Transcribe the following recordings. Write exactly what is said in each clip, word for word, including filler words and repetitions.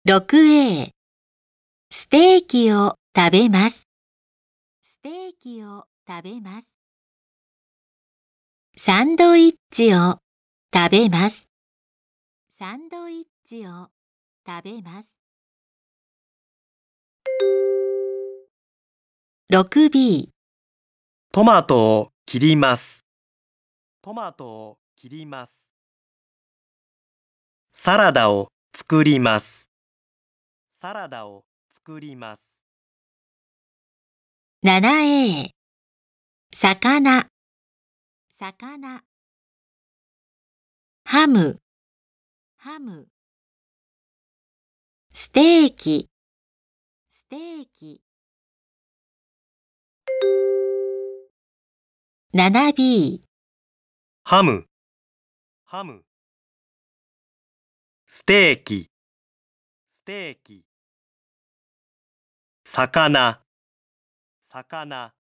ろくエー ステーキを食べます。ステーキを食べます。サンドイッチを食べます。サンドイッチを食べます。ろくビートマトを切ります。トマトを切ります。サラダを作ります。サラダを作ります。 ななエー 魚魚ハムハムステーキステーキ ななビーハム、ハム。ステーキ、ステーキ。魚、魚。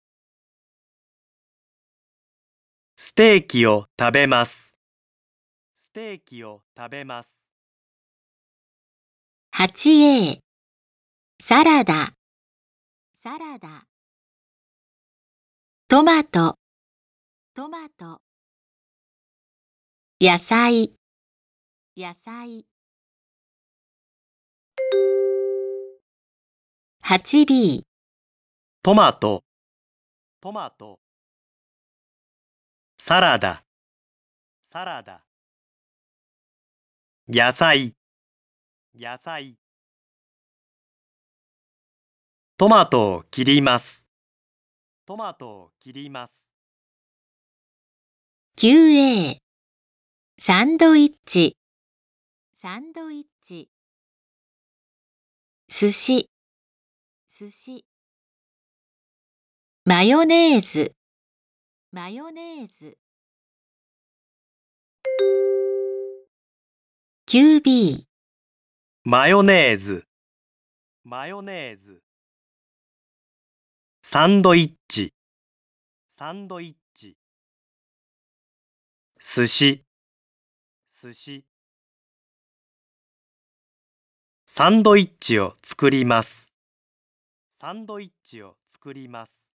ステーキを食べます。ステーキを食べます。 はちエー サラダサラダトマトトマト野菜野菜 はちビートマト、トマト。サラダ、サラダ。野菜、野菜。トマトを切ります。トマトを切ります。 きゅうエー サンドイッチサンドイッチ寿司寿司マヨネーズマヨネーズ きゅうビーマヨネーズ、マヨネーズ。サンドイッチ、サンドイッチ。寿司、寿司。サンドイッチを作ります。サンドイッチを作ります。